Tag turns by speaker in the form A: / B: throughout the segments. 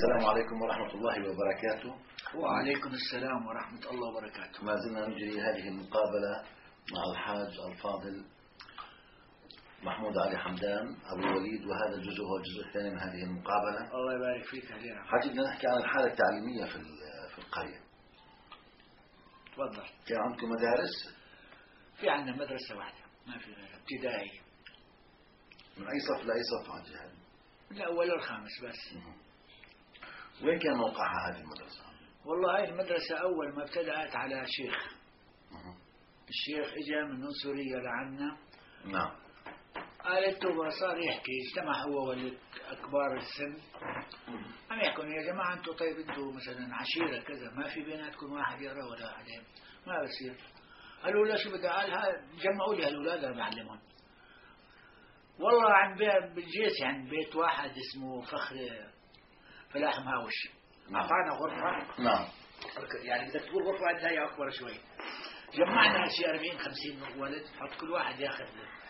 A: السلام عليكم ورحمة الله وبركاته.
B: وعليكم السلام ورحمة الله وبركاته.
A: ما زلنا نجري هذه المقابلة مع الحاج الفاضل محمود علي حمدان أبو الوليد، وهذا الجزء هو الجزء الثاني من هذه المقابلة.
B: الله يبارك فيك. أهلا.
A: حاج بدنا نحكي عن الحالة التعليمية في القرية.
B: تفضل.
A: كان عندكم مدارس؟
B: في عندنا مدرسة واحدة، ما في غيرها، ابتدائي.
A: من أي صف لأي صف عن جهل؟
B: من الأول والخامس بس.
A: وين كان موقعها هذه المدرسة؟
B: والله هاي المدرسة أول ما ابتدأت على شيخ. الشيخ إجا من سوريا لعنا.
A: نعم.
B: قالته صار يحكي، اجتمع هو والأكبار السن، عم يحكوا يا جماعة أنتوا طيب أنتوا مثلا عشيرة كذا، ما في بيناتكم واحد يقرأ ولا واحدين، ما بصير. قالوا لا شو بدي، قال جمعوا لي هالأولاد أنا بعلمهم. والله عند بالجيش عند بيت واحد اسمه فخر فلاح مهاوش، أعطانا غرفة.
A: نعم.
B: يعني بدك تقول غرفة عندها هي أكبر شوي. جمعنا شيء 40-50 ولد، حط كل واحد ياخذ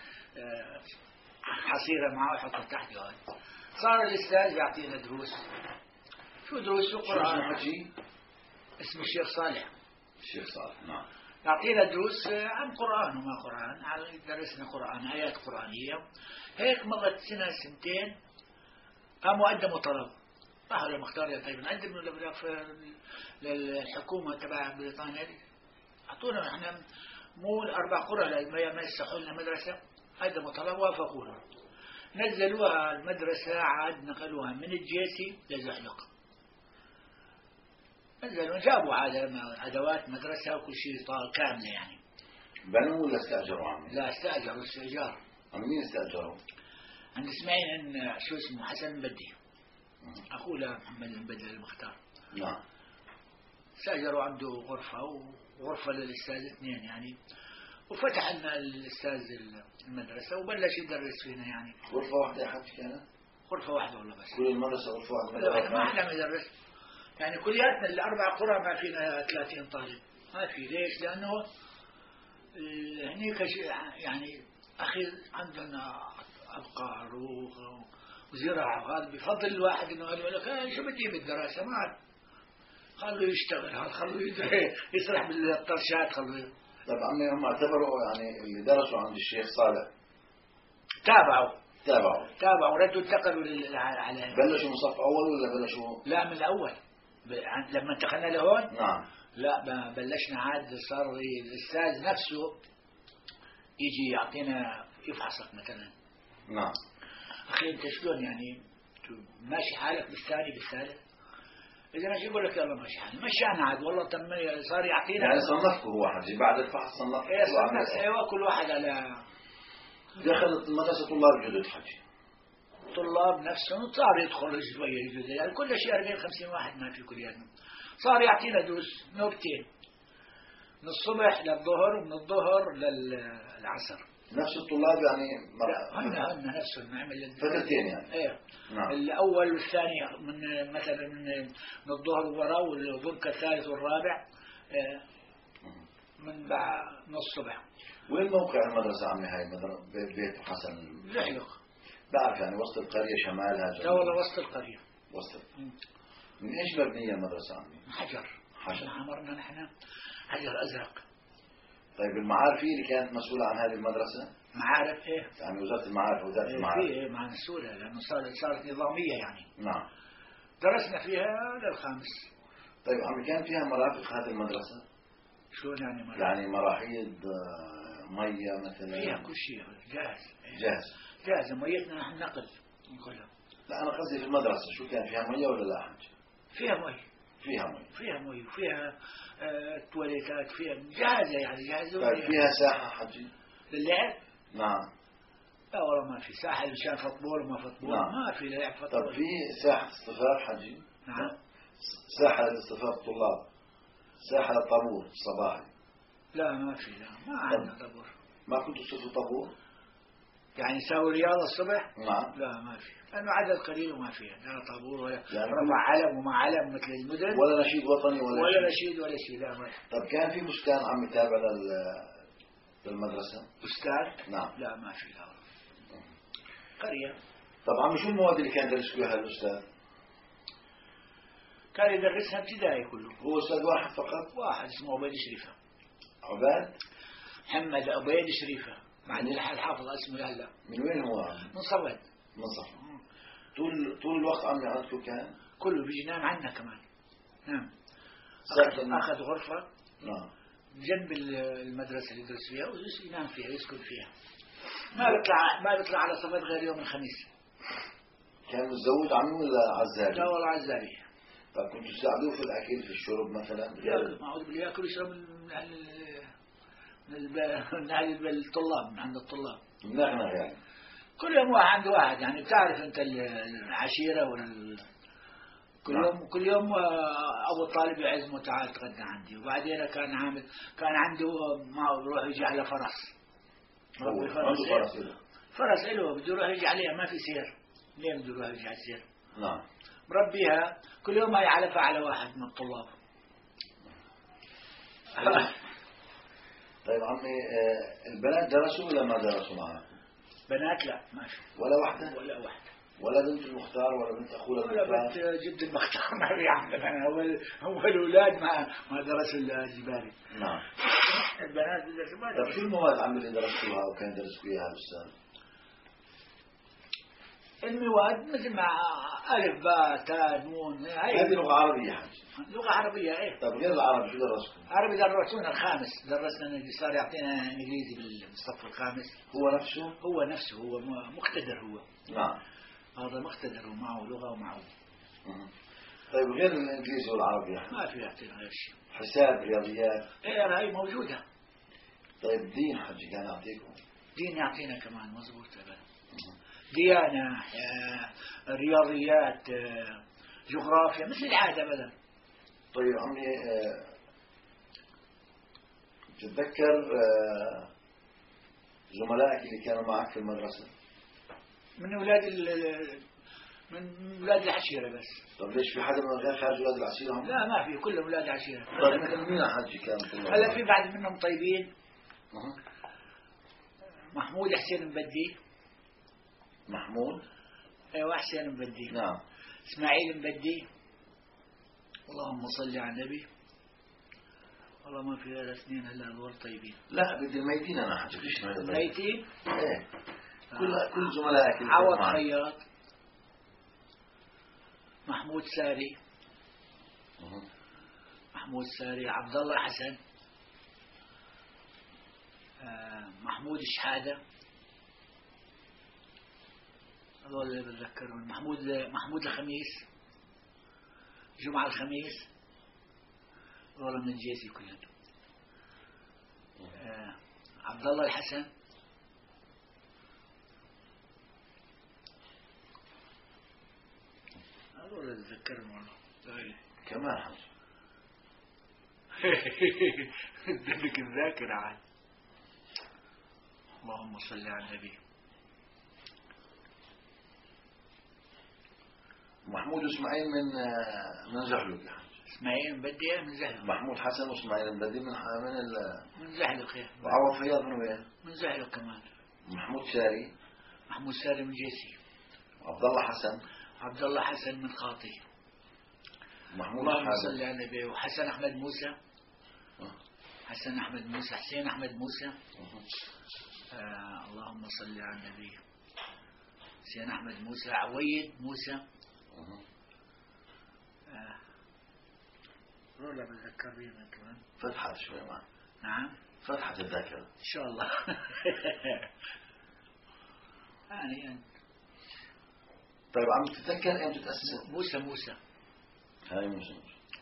B: حصيرة معه يحطها تحت جوال. صار الأستاذ يعطينا دروس. شو دروس؟ شو قرآن. اسمه الشيخ صالح.
A: الشيخ صالح. نعم.
B: يعطينا دروس عن قرآن وما قرآن، درسنا قرآن، آيات قرآنية. هيك مرت سنة سنتين قاموا قدموا طلب. راحوا للمختار يا طيب نقدم للحكومة تبع بريطانيا دي، أعطونا احنا مو 4 قرى ما يسحوا لنا مدرسة. قدموا طلب وافقوا له، نزلوها المدرسة، عاد نقلوها من الجيسي لزحلق. نزلوا جابوا أدوات مدرسة وكل شيء كاملة يعني.
A: بنوا ولا استأجروا عمي؟
B: لا استأجروا، استئجار.
A: عن مين استأجروا؟
B: عند اسماعيل شو اسمه حسن المبدي، أخوه محمد المبدي المختار.
A: نعم.
B: استأجروا عنده غرفة وغرفة للأستاذ 2 يعني، وفتح لنا الأستاذ المدرسة وبلش يدرس فينا يعني.
A: غرفة واحدة يا حاج كانت؟
B: غرفة واحدة والله بس.
A: كل المدرسة غرفة واحدة؟
B: ما حدا يدرس يعني، كلياتنا ال4 قرى ما فينا 30 طالب، ما في. ليش؟ لأنه هنيك يعني أخي عندنا أبقار وزراعة، هذا بفضل الواحد إنه قال لك شو بدي بالدراسة، ما عاد خلوا يشتغل، خلوا يسرح بالطرشات، خلوا.
A: طب عمي هم اعتبروا يعني اللي درسوا عند الشيخ صالح
B: تابعوا ردوا انتقلوا على.
A: بلشوا من صف أول ولا بلشوا؟
B: لا من الأول لما انتقلنا لهون.
A: نعم.
B: لا بلشنا عاد، صار الأستاذ نفسه يجي يعطينا يفحصك مثلا.
A: نعم.
B: أخي أنت شلون يعني ماشي حالك بالثاني بالثالث؟ إذا ماشي يقول لك يلا ماشي حالي، مشينا عاد والله صار يعطينا.
A: يعني صنفكم هو حجي بعد الفحص صنفكم؟
B: إيه صنف. أيوة كل واحد على.
A: دخلت المدرسة طلاب جدد حجي.
B: طلاب نفسهم صار يدخل شوية جدد يعني، كل شيء 40-50 واحد ما في كلياتنا. صار يعطينا دروس نوبتين، من الصبح للظهر ومن الظهر للعصر.
A: نفس الطلاب يعني؟
B: هن نفسهم نعمل
A: فترتين يعني.
B: ايه.
A: نعم.
B: الأول والثاني من مثلا من الظهر وراء، والظهر الثالث والرابع من بعد من الصبح.
A: وين موقع المدرسة عمي هاي بيت حسن؟
B: زحلق.
A: بعرف يعني وسط القرية شمالها؟
B: لا والله وسط القرية.
A: وسط. من ايش مبنية المدرسة عمي؟
B: حجر. عمرنا نحن حجر أزرق.
A: طيب المعارف اللي كانت مسؤولة عن هذه المدرسة؟
B: معارف ايه؟
A: يعني وزارة المعارف وزارة المعارف.
B: ايه مع مسؤولة لأنه صارت نظامية يعني.
A: نعم.
B: درسنا فيها للخامس.
A: طيب عمي كان فيها مرافق هذه المدرسة؟
B: شو يعني مرافق؟
A: يعني مراحيض، مية مثلا؟
B: فيها كل شيء جاهز. ميتنا نحن نقل نقولها.
A: لا أنا قصدي في المدرسة شو كان فيها مية ولا لا حاج؟
B: فيها مي وفيها تواليتات، فيها جاهزة يعني جاهزة.
A: طيب فيها ساحة حجي
B: للعب؟
A: نعم.
B: لا والله ما في ساحة مشان فطبول وما فطبول. نعم. ما في لعب فطبول.
A: طب في ساحة اصطفاف حجي؟
B: نعم.
A: ساحة لاصطفاف الطلاب، ساحة للطابور الصباحي؟
B: لا ما في، لا ما عندنا طابور.
A: ما كنتوا تصيروا طابور؟
B: يعني يساوي رياضة الصبح؟
A: نعم.
B: لا ما في، لأنه عدد قليل وما فيها لا طابور ولا رفع علم وما علم مثل المدن،
A: ولا نشيد وطني
B: ولا نشيد ولا شيء. لا ما في.
A: طب كان في بستان عم يتابع للمدرسة؟
B: بستان؟
A: نعم.
B: لا ما في، لا قرية.
A: طبعا شو المواد اللي كان يدرس فيها الأستاذ؟
B: كان يدرسها ابتدائي كله.
A: هو أستاذ واحد فقط؟
B: واحد اسمه عبيد شريفة.
A: عباد؟
B: محمد عبيد شريفة، مع أن الحافظ اسمه هلا.
A: من وين هو؟
B: من صفد.
A: مصر. طول الوقت عم يعطوا كان؟
B: كله بيجي نام عنا كمان. نعم. أخذ غرفة.
A: نعم.
B: جنب المدرسة اللي يدرس فيها وينام فيها يسكن فيها. ما بيطلع على صفد غير يوم الخميس.
A: كان متزوج عنه ولا عزابي؟
B: لا والله عزابي.
A: طيب كنتوا تساعدوه في الأكل في الشرب مثلا؟
B: معود بياكل ويشرب من أهل الطلاب، من عند الطلاب.
A: نغنغ يعني.
B: كل يوم واحد عند واحد، يعني بتعرف أنت العشيرة كل يوم أبو الطالب يعزمه تعال تغدى عندي. وبعدين كان عنده ما بروح يجي على فرس. فرس له بده يروح يجي عليها، ما في سير. ليه بده يروح يجي على السير؟
A: نعم.
B: مربيها كل يوم يعلفها على واحد من الطلاب.
A: طيب عمي، البنات درسوا ولا ما درسوا معك؟
B: بنات لا ما في.
A: ولا واحدة؟
B: ولا واحدة.
A: ولا بنت المختار ولا بنت أخوه المختار؟
B: ولا بنت جد المختار ما في عندنا. هو الأولاد ما درسوا الجباري.
A: نعم.
B: البنات درسوا ما
A: درسوا. طيب شو المواد عمي اللي درستوها وكان درس فيها الأستاذ؟
B: المواد مثل ما ألف باء تاء نون.
A: هذه لغة عربية حاج.
B: لغة عربية إيه.
A: طيب غير العربي شو درستوا؟
B: عربي درسونا الخامس، درسنا صار يعطينا إنجليزي بالصف الخامس. هو نفسه هو مقتدر هو.
A: نعم.
B: هذا مقتدر ومعه لغة ومعه.
A: طيب غير الإنجليزي والعربي يعني.
B: ما في يعطينا غير شيء.
A: حساب، رياضيات.
B: إيه هاي موجودة.
A: طيب دين حج كان يعطيكم؟
B: دين يعطينا كمان مزبوط أبدا. ديانة، رياضيات، جغرافيا مثل العادة أبدا.
A: طيب عمي، تتذكر زملائك اللي كانوا معك في المدرسة؟
B: من أولاد العشيرة بس.
A: طيب ليش في حدا من غير خارج أولاد العشيرة هم؟
B: لا ما في، كلهم أولاد العشيرة.
A: طيب مثل مين حجي كان كلهم؟
B: هلا في بعض منهم طيبين. محمود حسين مبدي.
A: محمود؟
B: ايوه حسين مبدي.
A: نعم.
B: اسماعيل مبدي. اللهم صل على النبي. والله ما في غير اثنين هلا هذول طيبين.
A: لا بدي الميتين انا حجي. ليش
B: الميتين؟
A: ايه. كل زملائك.
B: عوض خياط. محمود ساري. محمود ساري. عبد الله حسن. محمود الشحادة. هذول اللي بتذكرهم. محمود الخميس. جمعة الخميس. هذول من الجيزي كلهم. عبد الله الحسن. هذول اللي بتذكرهم والله.
A: كمان حاجة.
B: بدك الذاكرة عاد. اللهم صل على النبي.
A: محمود اسماعيل من زحلق.
B: اسماعيل مبدي من زحلق.
A: محمود حسن واسماعيل مبدي من
B: زحلق.
A: وعوض خياط من وين؟
B: من زحلق كمان.
A: محمود ساري.
B: محمود ساري من جيسي.
A: عبد الله حسن.
B: عبد الله حسن من خاطي.
A: محمود
B: اللهم صل على النبي. وحسن أحمد موسى. حسن أحمد موسى. حسين أحمد موسى. اللهم صل على النبي. حسين أحمد موسى. عويد موسى. والله بتذكر بينا كمان.
A: فتحت شوي معه.
B: نعم.
A: فتحت الذاكرة
B: إن شاء الله. يعني
A: طيب عم تتذكر أمتى تأسست؟
B: موسى.
A: هاي موسى.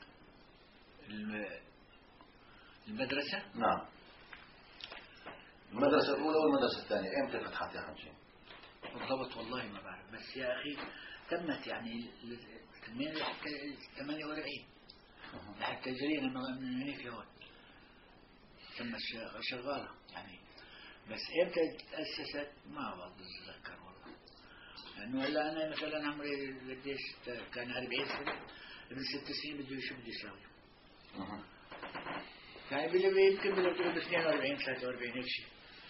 B: المدرسة؟
A: نعم. المدرسة الأولى والمدرسة الثانية أمتى فتحت يا حجي؟
B: بالضبط والله ما بعرف، بس يا أخي تمت يعني من حتى 48 لحتى جرينا من هناك لهون تمت شغالة يعني. بس امتى تأسست ما بتذكر والله، لأنه هلا أنا مثلا عمري قديش كان 40 سنة، ابن 6 سنين بده شو بده يساوي؟ يعني يمكن بده تقول 42 43 هيك شيء.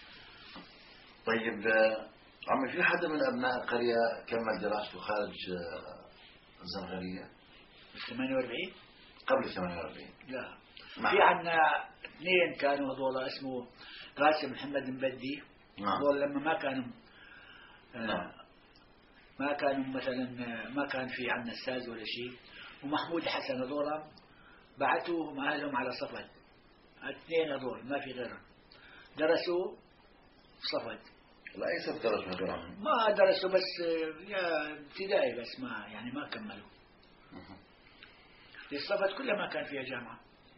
A: طيب عمي في حدا من أبناء القرية كمل دراسته خارج الزنغرية؟
B: 48
A: قبل 48.
B: لا
A: نعم.
B: في عنا اثنين كانوا هذول اسمه قاسم محمد مبدي.
A: نعم.
B: هذول لما ما كانوا
A: نعم.
B: ما كانوا مثلا ما كان في عنا الساز ولا شيء. ومحمود حسن هذول بعثوهم أهلهم على صفد. اثنين هذول ما في غيرهم درسوا صفد.
A: لا أي سبب درس هذول؟
B: ما درسوا بس يا ابتدائي بس ما يعني ما كملوا. الصفد كلها ما كان فيها جامعة.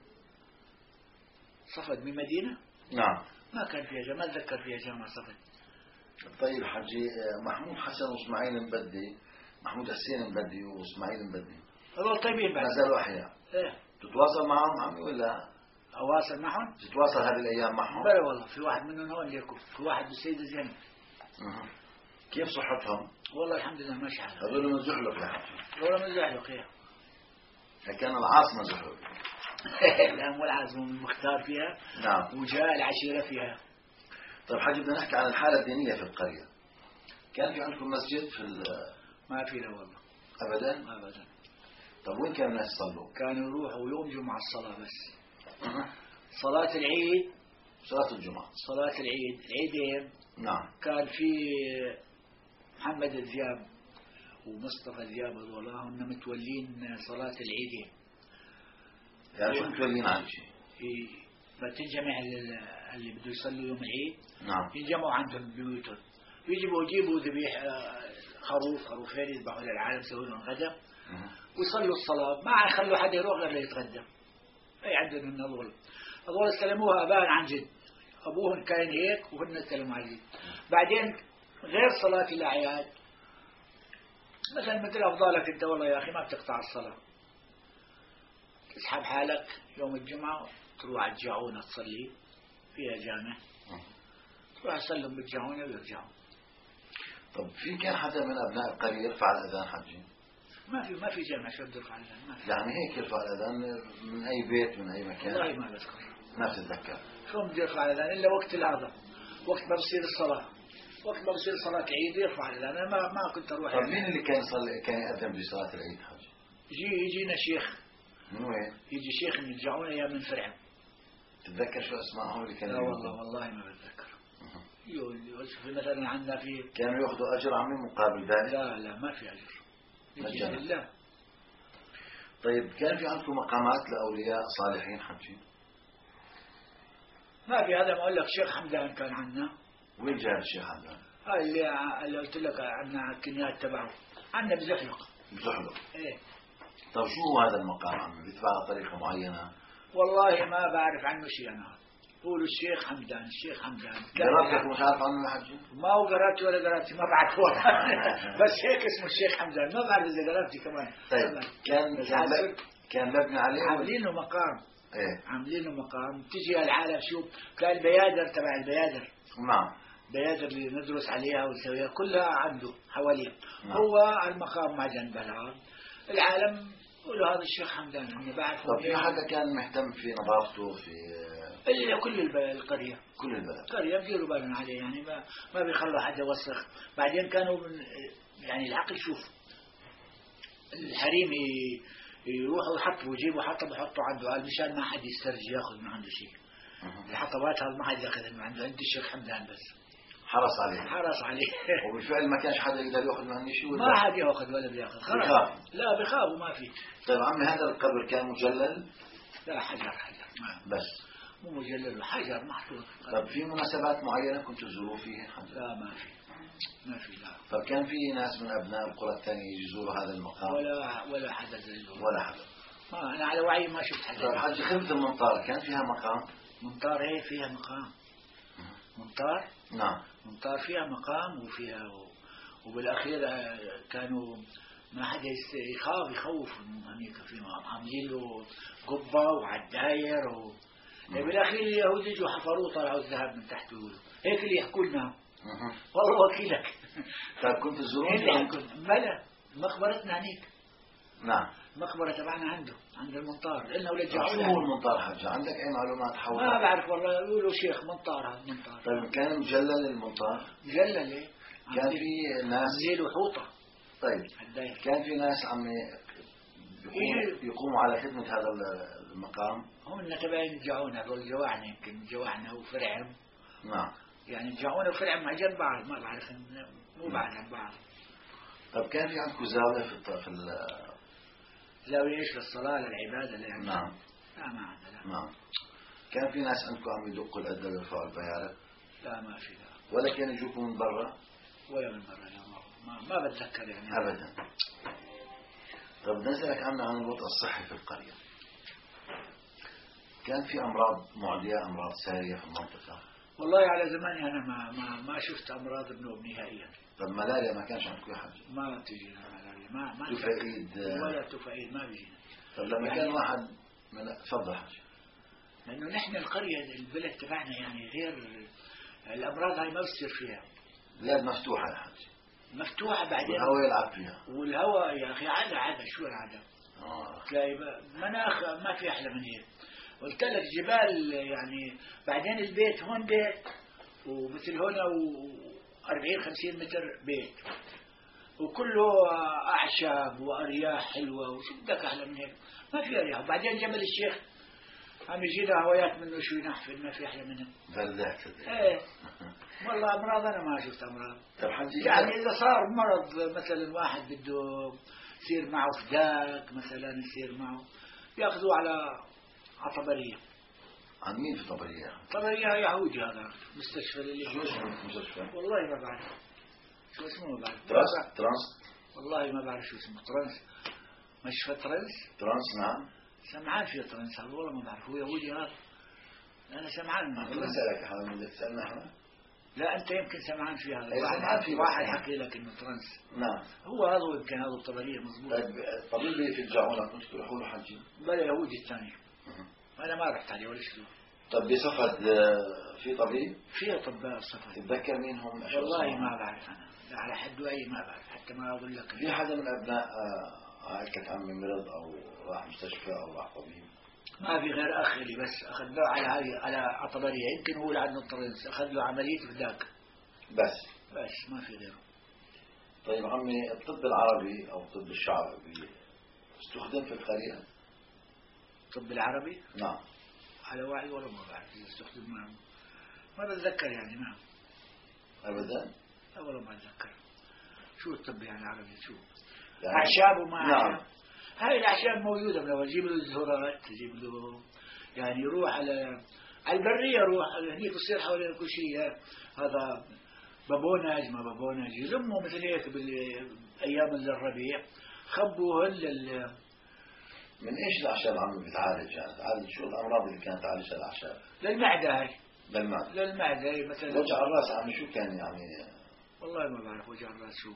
B: صفد من مدينة
A: نعم
B: ما كان فيها جامعة. ما أتذكر فيها جامعة صفد.
A: طيب حجي، محمود حسن واسماعيل مبدي، محمود حسين مبدي واسماعيل مبدي
B: هذول طيبين بعد.
A: ما زالوا أحياء.
B: إيه
A: تتواصل معهم عمي ولا
B: أواصل معهم؟
A: تتواصل هذه الأيام معهم؟
B: بلى والله في واحد منهم هون ليكم، في واحد بالسيدة زينب.
A: كيف صحتهم؟
B: والله الحمد لله ماشي حالها.
A: هذول من زحلق يا حجي.
B: هذول من زحلق إيه.
A: كان العاصمة زحلق.
B: لا مو العاصمة من المختار فيها.
A: نعم.
B: وجاء العشيرة فيها.
A: طيب حجي، بدنا نحكي عن الحالة الدينية في القرية. كان في عندكم مسجد في
B: ما في له والله.
A: أبدا؟
B: أبدا.
A: طب وين كانوا الناس يصلوا؟
B: كانوا يروحوا يوم جمعة الصلاة بس. صلاة العيد.
A: صلاة الجمعة.
B: صلاة العيد العيدين.
A: نعم.
B: كان في محمد الذياب ومصطفى الذياب هذول هم متولين صلاة العيدين.
A: يعني شو متولين عن شيء؟
B: فتنجمع اللي بده يصلوا يوم العيد.
A: نعم.
B: ينجمعوا عندهم بيوتهم. يجيبوا ذبيح خروفين يذبحوا للعالم يسووا لهم غدا. ويصلوا الصلاة ما يخلوا حدا يروح غير ليتغدى. أي عندهم من هذول استلموها أبان عن جد. أبوهم كان هيك وهن استلموا عن جد. بعدين غير صلاة الأعياد مثلا مثل أفضالك أنت والله يا أخي ما بتقطع الصلاة. تسحب حالك يوم الجمعة تروح على الجاعونة تصلي فيها جامع. تروح تسلم بالجاعونة ويرجعوا.
A: طب في كان حدا من أبناء القرية يرفع الأذان حجي؟
B: ما في جامع شو بده يرفع الأذان. ما في.
A: يعني هيك يرفع الأذان من أي بيت من أي مكان؟
B: والله ما بذكر.
A: ما بتتذكر.
B: شو بده يرفع الأذان إلا وقت هذا وقت ما بصير الصلاة. وقت ما بصير صلاة العيد يرفع الأذان. أنا ما كنت أروح.
A: طب مين اللي كان يصلي كان يأذن بصلاة العيد حجي؟
B: يجينا شيخ.
A: من وين؟
B: يجي شيخ من الجاعونة يا من فرعون.
A: تتذكر شو اسمائهم اللي كانوا؟
B: لا والله ما بتذكر. في مثلا عندنا في
A: كانوا ياخذوا اجر عمي مقابل ذلك؟
B: لا ما في اجر.
A: مجانا.
B: لا.
A: طيب كان في عندكم مقامات لاولياء صالحين حجي؟
B: ما في. هذا ما اقول لك شيخ حمدان كان عندنا.
A: وين جاء الشيخ حمدان؟
B: هاي اللي قلت لك عندنا الكنيات تبعه. عندنا بزحلق.
A: بزحلق.
B: ايه.
A: طيب شو هو هذا المقام عمي؟ بيتبع طريقه معينه؟
B: والله ما بعرف عنه شيء انا. قولوا الشيخ حمدان الشيخ حمدان.
A: قرأتك مش عارف عنه يا حجي؟
B: ما هو قرأتي ولا قرأتي ما بعرف ولا. بس هيك اسمه الشيخ حمدان. ما بعرف اذا قرأتي كمان.
A: طيب كان مبني عليه
B: عاملين له مقام.
A: ايه.
B: عاملين له مقام. تجي العالم شوف كان البيادر تبع البيادر.
A: نعم.
B: بيادر اللي ندرس عليها ونسويها كلها عنده حواليه.
A: نعم.
B: هو المقام مع جنبها. العالم يقولوا هذا الشيخ حمدان. أنا بعرفه.
A: طب في حدا كان مهتم في نظافته في
B: كل القرية.
A: كل البلد.
B: قرية بديروا بالهم عليه يعني ما بيخلوا حدا يوسخ. بعدين كانوا يعني العقل شوف الحريم يروحوا يحطوا يجيبوا حطب يحطوا عنده قال مشان ما حد يسترجي ياخذ من عنده شيء. الحطبات هذا ما حد ياخذ من عنده. عند الشيخ حمدان بس حرص عليه.
A: وبالفعل ما كانش حدا يقدر ياخذ منه شيء ولا
B: ما حد ياخذ ولا بياخذ خلاص. لا بخافوا ما في.
A: طيب عمي هذا القبر كان مجلل؟
B: لا حجر ما.
A: بس
B: مو مجلل حجر محطوط.
A: طب في مناسبات معينة كنت تزوروا فيها حجر؟
B: لا ما في لا.
A: طب كان في ناس من أبناء القرى الثانية يزوروا هذا المقام؟
B: ولا حدا زيهم.
A: ولا حدا.
B: أنا على وعي ما شفت حدا.
A: طيب حجي خدمة المنطار كان فيها مقام؟
B: منطار ايه فيها مقام. منطار.
A: نعم.
B: منطار فيها مقام وفيها وبالأخير كانوا ما حدا يخوف هنيك في عاملين له قبة وعداير بالأخير اليهود يجوا حفروه طلعوا الذهب من تحت يقولوا هيك اللي يحكوا لنا. والله وكيلك.
A: طيب كنت تزورون؟
B: بلى مقبرتنا هنيك.
A: نعم.
B: المقبرة تبعنا عند المنطار لأنه ولجعونا.
A: شو هو المنطار حجة؟ عندك أي معلومات حول؟
B: ما بعرف والله يقولوا شيخ منطار هذا منطار.
A: طيب كان مجلل المنطار؟
B: مجلل ايه.
A: كان في ناس
B: عاملين له حوطة.
A: طيب كان في ناس عم يقوموا على خدمة هذا المقام.
B: هم تبعين جاونا هذول جواعنا، يمكن جواعنا وفرعهم.
A: نعم.
B: يعني جاونا وفرعهم مع جنب بعض، ما بعرف مو بعد عن بعض.
A: طب كان في عندكم زاوية في
B: زاوية ايش؟ للصلاة للعبادة يعني؟
A: نعم.
B: لا ما عندنا لا.
A: نعم. كان في ناس عندكم عم يدقوا الأدب ويرفعوا البيارة؟
B: لا ما في لا.
A: ولا كان يجوكم من برا؟
B: ولا من برا لا، ما بتذكر يعني.
A: أبدا. طب نسألك عن الوضع الصحي في القرية. كان في أمراض معدية، أمراض سارية في المنطقة؟
B: والله على زماني أنا ما شفت أمراض النوم نهائيا.
A: طب ملاريا ما كانش عندكم يا حاج؟
B: ما بتجينا ملاريا، ما
A: تفايد
B: ولا تفايد ما بيجينا.
A: طب لما
B: يعني
A: كان واحد تفضل حاج.
B: لأنه نحن القرية البلد تبعنا يعني غير الأمراض هاي ما بتصير فيها.
A: بلاد مفتوحة يا حاج.
B: مفتوحة بعدين.
A: والهواء يلعب فيها.
B: والهواء يا أخي عادة شو العادة؟ تلاقي مناخ ما في أحلى من هيك. قلت لك جبال يعني، بعدين البيت هون بيت ومثل هنا 40-50 متر بيت وكله أعشاب وأرياح حلوة، وشو بدك أحلى من هيك؟ ما في أرياح. وبعدين جبل الشيخ عم يجينا هوايات منه شو ينحفل، ما في أحلى منه.
A: بلعت.
B: إيه والله أمراض أنا ما شفت أمراض.
A: طب حجي
B: يعني إذا صار مرض مثلا واحد بده يصير معه فداك مثلا، يصير معه ياخذوه على طبرية.
A: عن مين في طبرية؟
B: طبرية يهودي هذا مستشفى اللي
A: شو اسمه المستشفى؟
B: والله ما بعرف شو اسمه، ما بعرف.
A: ترانس
B: والله ما بعرف شو اسمه. ترانس مشفى
A: ترانس نعم.
B: سمعان فيه ترانس هذا، والله ما بعرف. هو يهودي هذا، أنا سمعان.
A: أنا سألك يا حبيبي بدك تسألنا احنا؟
B: لا أنت يمكن سمعان في هذا. واحد حكي لك إنه ترانس.
A: نعم.
B: هو هذا يمكن هذا الطبرية مضبوط.
A: طيب طبيبي في الجاعونة كنت تروحوا له حجي؟
B: بلا يهودي الثاني. أنا ما رحت عليه ولا شيء.
A: طب بصفد في طبيب؟
B: في أطباء صفد.
A: تتذكر مين هم؟
B: والله ما بعرف أنا، لا على حد أي ما بعرف، حتى ما أقول لك.
A: في حدا من أبناء عائلتك عمي مرض أو راح مستشفى أو راح طبيب؟
B: ما في غير أخ لي بس أخذ له على طبرية، يمكن هو اللي عنده الطرنس، أخذ له عملية فداك
A: بس
B: ما في غيره.
A: طيب عمي الطب العربي أو الطب الشعبي استخدم في القرية؟
B: الطب العربي؟
A: نعم.
B: على وعي ولا ما بعرف إذا استخدم معه، ما بتذكر يعني. نعم
A: أبدا؟
B: لا والله ما أتذكر. شو الطب يعني العربي؟ شو
A: يعني
B: أعشاب وما أعشاب؟
A: نعم.
B: هاي الأعشاب موجودة، لو تجيب له الزهرات، تجيب له يعني يروح على البرية، يروح هنيك يصير حوالين كل شيء. هذا بابونج ما بابونج يلموا مثل هيك بالأيام الربيع، خبوهن
A: من إيش الأعشاب عمي بتعالج؟ يعني تعالج شو الأمراض اللي كانت تعالجها الأعشاب؟
B: للمعدة. هاي
A: للمعدة
B: مثلا
A: وجع الرأس عمي شو كان يعني؟
B: والله ما بعرف وجع الرأس شو.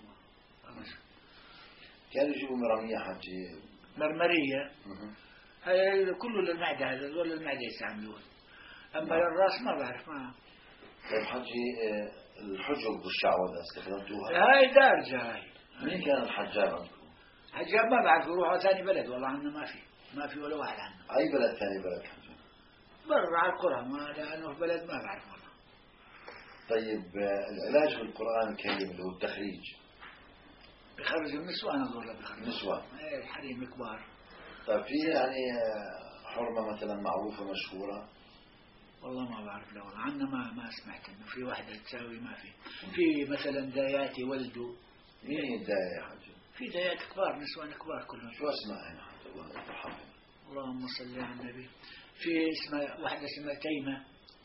A: كانوا يجيبوا مرمية حجي؟
B: مرمرية. هاي كله للمعدة، هذا ولا المعدة يستعملوه. أما للرأس ما بعرف. ما
A: طيب حجي الحجب والشعوذة استخدمتوها؟
B: هاي دارجة. هاي
A: مين كان الحجاب عندكم؟
B: حجاب ما بعرف، يروحوا ثاني بلد والله عنا ما في ولا واحد عنا.
A: أي بلد ثاني بلد حجاب؟
B: برا على القرى، ما لأنه في بلد ما بعرف والله.
A: طيب العلاج بالقرآن الكريم اللي هو التخريج
B: بخرج النسوان أظن بخرج
A: النسوان.
B: إيه الحريم كبار.
A: طيب في يعني حرمة مثلا معروفة مشهورة؟
B: والله ما بعرف. لا والله عنا ما سمعت إنه في واحدة تساوي. ما في مثلا دايات يولدوا.
A: مين الداية يا حجي؟
B: في دايات كبار، نسوان كبار كلهم.
A: شو اسمها هنا حتى الله يرحمها؟
B: اللهم صل على النبي. في اسمها واحدة اسمها تيمة.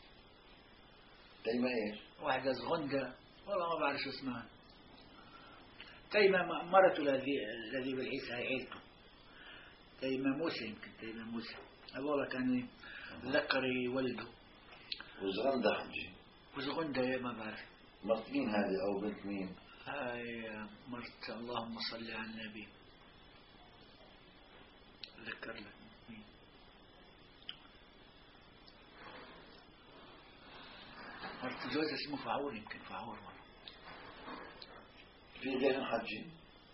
A: تيمة ايش؟
B: واحدة زغندة، والله ما بعرف شو اسمها. تيمة مرته الذي بالعيسى هي عيلته. تيمة موسى، يمكن تيمة موسى. أبوه كان يتذكر يولده.
A: وزغندة حجي؟
B: وزغندة ما بعرف.
A: مرت مين هذه أو بنت مين؟
B: هاي مرت اللهم صل على النبي. ذكر لك مين. مرت جوز اسمه فعور، يمكن فعور والله.
A: في غير حجي؟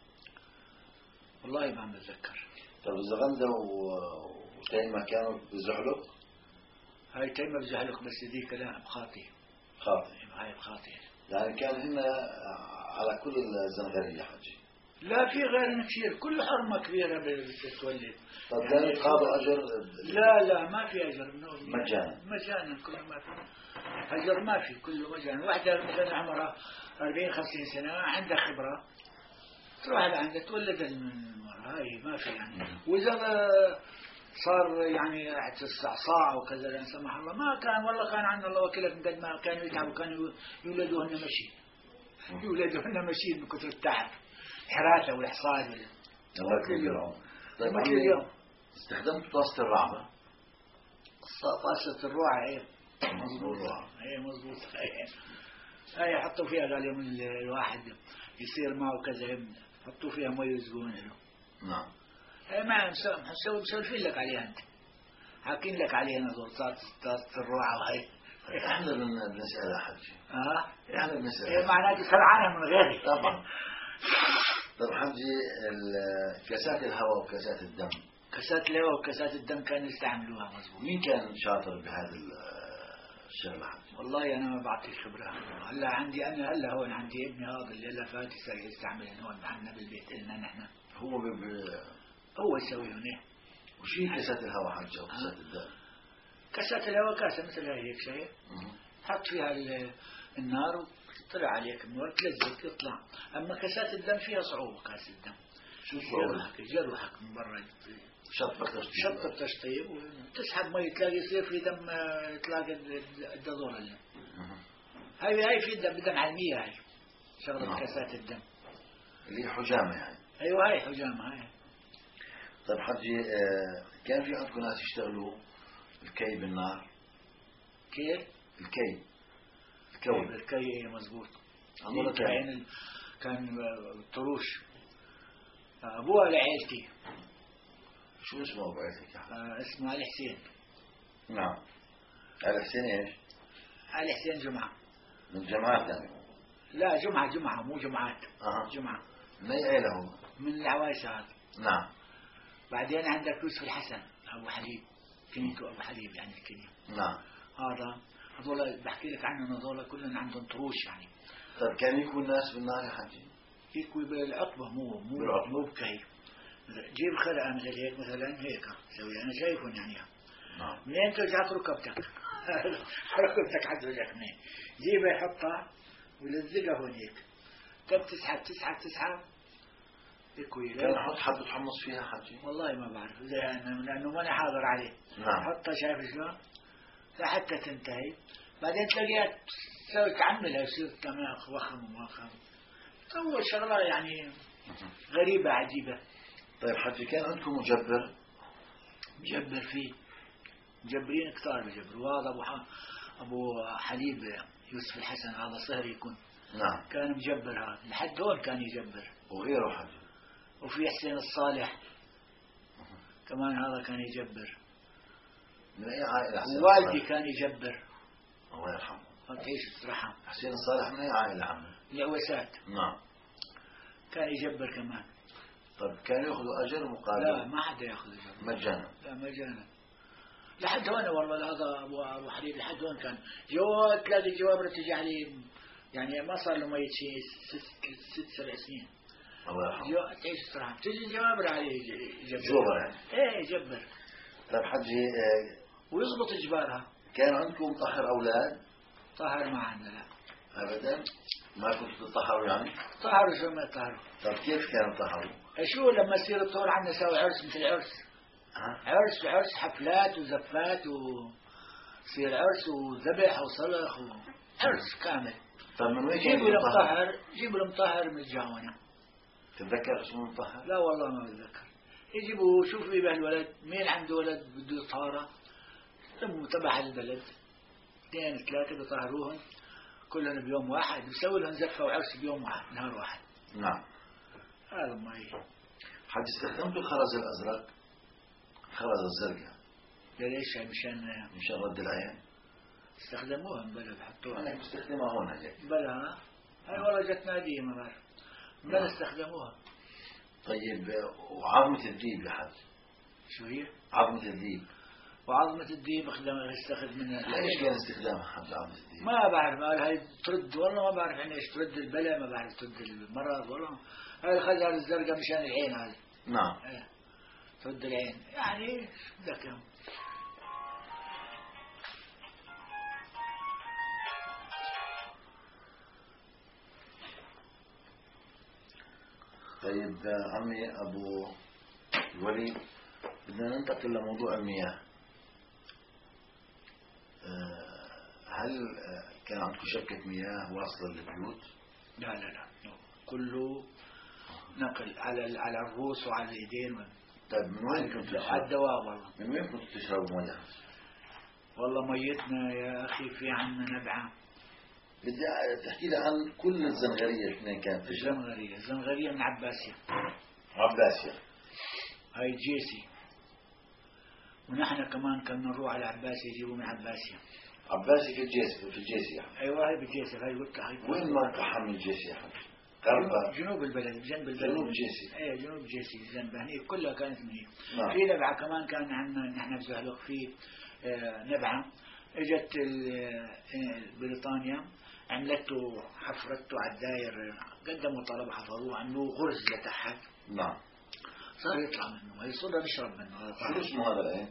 B: والله ما بتذكر.
A: طب زغندة وتيمة كانوا بزحلق؟
B: هاي تيمة بزحلق، بس ذيك لا بخاطي.
A: خاطي؟
B: هاي بخاطي.
A: يعني كان هنا على كل الزنغرية حجي؟
B: لا في غير كثير، كل حرمة كبيرة بتتولد.
A: طب كان يتقاضوا أجر؟
B: لا ما في أجر،
A: مجانا
B: كله ما في أجر، ما في، كله مجانا. واحدة مثلا عمرها 40-50 سنة عندها خبرة تروح لعندها تولد المرأة، هاي ما في يعني. وإذا صار يعني استعصاء وكذا لا سمح الله، ما كان والله كان عندنا الله وكيلك من قد ما كانوا يتعبوا كانوا يولدوهن مشي، يولدوهن مشي من كثر التعب، حراسة والحصاد
A: مثل اليوم. طيب
B: مثل اليوم
A: استخدمت طاسة الرعبة؟
B: طاسة الروعة ايه
A: مظبوط.
B: ايه مظبوط. هاي حطوا فيها قال يوم الواحد يصير معه كذا حطوا فيها مي ويسقون له.
A: نعم.
B: هاي ما مسولفين لك عليها انت، حاكين لك عليها نظر طاسة الروعة. وهي
A: احنا بنسأل أحد شيء. احنا بنسأل.
B: ايه معناته سرعانة من غيري
A: طبعا. طب حمدي، كاسات الهواء وكاسات الدم.
B: كاسات الهواء وكاسات الدم كانوا يستعملوها مظبوط.
A: مين كان شاطر بهذا الشغله حمدي؟
B: والله انا ما بعطي خبره. هلا عندي انا هون عندي ابني هذا اللي هلا فاتي يستعمل هون معنا بالبيت لنا نحن. هو يسوي هنا.
A: وش هي كاسات الهواء حمدي او كاسات الدم؟
B: كاسات الهواء كاسه مثل هيك شيء حط فيها النار وطلع عليك النور تلزق يطلع. اما كاسات الدم فيها صعوبه. كاس الدم
A: شو صعوبة؟
B: جروحك من برا
A: شطب
B: تشطيب وتسحب مي تلاقي يصير في دم، تلاقي الدزور اللي هاي في دم علمية. هاي شغلة كاسات الدم
A: اللي حجامة يعني.
B: ايوه هاي حجامة هاي.
A: طيب حجي، كان في عندكم ناس يشتغلوا الكي بالنار؟
B: كيف؟ الكي مزبوط. كان طروش ابوها لعيلتي.
A: شو اسمه ابو عيلتك؟
B: اسمه علي حسين.
A: نعم. علي حسين ايش؟
B: علي حسين جمعة.
A: من جماعات يعني؟
B: لا جمعة مو جماعات. جمعة.
A: من اي عيلة هو؟
B: من العوايش هذا.
A: نعم.
B: بعدين عندك يوسف الحسن ابو حليب، كنيته ابو حليب يعني الكنية.
A: نعم.
B: هذول بحكي لك عنهم، هذول كلهم عندهم طروش يعني.
A: طيب كان يكوي الناس بالنار يا حجي؟
B: يكوي بالعقبة مو بكي. جيب خرقة مثل هيك مثلا هيك سوي انا شايفهم يعني.
A: نعم.
B: منين توجعك ركبتك؟ ركبتك حد وجهك منين؟ جيبها يحطها ولزقها هون هيك. تب تسحب يكوي.
A: كان يحط حبة حمص فيها حجي؟
B: والله ما بعرف لانه ماني حاضر عليه.
A: نعم.
B: حطها شايف شلون؟ لحتى تنتهي، بعدين تلاقيها تسوي تعملها يصير تماخ وخم. هو شغلة يعني غريبة عجيبة.
A: طيب حجي، كان عندكم
B: مجبر فيه مجبرين كثار بجبروا. وهذا أبو حليب يوسف الحسن هذا صهر يكون.
A: نعم.
B: كان مجبر هذا لحد هون كان يجبر.
A: وغيره حجي؟
B: وفي حسين الصالح كمان هذا كان يجبر.
A: من أي عائلة حسين؟
B: ووالدي كان يجبر
A: الله يرحمه.
B: تعيش ترحم.
A: حسين الصالح من أي عائلة عمه؟
B: العويسات.
A: نعم.
B: كان يجبر كمان.
A: طيب كانوا يأخذوا أجر مقابل؟
B: لا ما حدا يأخذ أجر.
A: مجانا؟
B: لا مجانا. لحد هون والله هذا أبو حليب لحد هون كان جواب، تلاقي جواب تجي عليه يعني ما صار له ميت شيء 6-7 سنين.
A: الله يرحمه.
B: تعيش ترحم تجي جواب عليه
A: جبر يعني.
B: ايه جبر.
A: طيب حجي،
B: ويضبط إجبارها.
A: كان عندكم طهر أولاد؟
B: طهر ما عندنا لا
A: أبدا. ما كنتوا تطهروا يعني؟
B: طهروا شو ما طهروا.
A: طيب كيف كانوا طهروا؟
B: شو لما يصير الطهر عندنا نسوي عرس مثل عرس. عرس حفلات وزفات وصير عرس وذبح وصلخ عرس كامل.
A: طيب من وين
B: جيبوا المطهر من الجاونة.
A: تتذكر اسمه المطهر؟
B: لا والله ما بتذكر. يجيبوا شوفوا يبه الولد مين عنده ولد بده يطهره تبع البلد 2-3 بيطهروهم كلهم بيوم واحد، بيسوي لهم زفة وعرس بيوم واحد نهار واحد.
A: نعم.
B: هذا ما هي.
A: حد استخدمتوا الخرز الأزرق؟ الخرز الزرقاء؟
B: ليش؟
A: مشان رد العين؟
B: استخدموها بلا بحطوها.
A: أنا بستخدمها هون هيك.
B: بلا هاي والله جت نادية ما بعرف. بلا استخدموها.
A: طيب وعظمة الديب يا حد؟
B: شو هي؟
A: عظمة الديب.
B: وعظمة الديب استخدم منها.
A: ليش كان استخدامها حد عظمة الديب؟
B: ما بعرف. قال هاي ترد والله ما بعرف يعني ايش ترد البلا، ما بعرف ترد المرض والله هاي الخزر الزرقاء مشان العين هذا.
A: نعم.
B: ترد العين يعني ذكر.
A: طيب عمي أبو الوليد، بدنا ننتقل لموضوع المياه. هل كان عندكم شبكة مياه واصلة للبيوت؟
B: لا كله نقل على الروس وعلى الإيدين.
A: طيب من وين كنتوا تشربوا؟
B: على الدوام والله.
A: من وين كنتوا تشربوا مياه؟
B: والله ميتنا يا أخي في عنا نبعة.
A: بدي تحكي لي عن كل الزنغرية اثنين كانت تشرب.
B: الزنغرية من عباسية.
A: عباسية.
B: هاي جيسي. ونحن كمان كنا نروح على عباسية يجيبوا من عباسية.
A: عباسي في الجيسي يعني.
B: أيوة هاي بالجيسي هاي قلت هاي.
A: وين موقعها من الجيسي يا حبيبي؟ غربا.
B: جنوب البلد جنب البلد.
A: جنوب جيسي.
B: ايه جنوب جيسي جنب هنيك كلها كانت من هيك.
A: نعم.
B: في نبعة كمان كان عندنا نحن بزهلق في نبعة اجت بريطانيا عملته حفرته على الداير، قدموا طلب حفروه عملوه غرز لتحت.
A: نعم.
B: صار يطلع منه هي صرنا نشرب منه.
A: شو اسمه هذا العين؟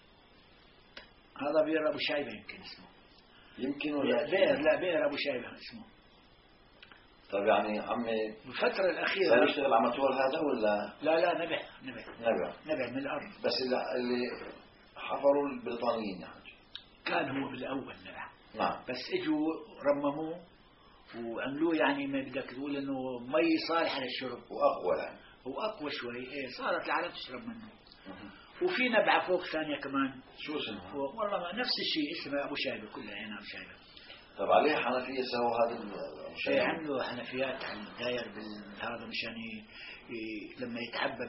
B: هذا بئر ابو شايبه يمكن اسمه.
A: يمكن ولا
B: بئر ابو شايبه اسمه.
A: طيب يعني عمي
B: بالفترة الأخيرة
A: صار يشتغل على ماتور هذا ولا؟
B: لا نبع من الأرض.
A: بس اللي حفروا البريطانيين يعني.
B: كان هو بالأول نبع.
A: نعم.
B: بس اجوا رمموه وعملوه يعني ما بدك تقول انه مي صالحة للشرب.
A: وأقوى يعني.
B: وأقوى شوي. ايه صارت العالم تشرب منه. وفي نبعة فوق ثانية كمان.
A: شو اسمها؟
B: والله ما نفس الشيء اسمها أبو شايبة كلها عين أبو شايبة.
A: طب عليه حنفية سووا هذا المشان؟
B: عملوا حنفيات على الداير بالهذا مشان لما يتعبى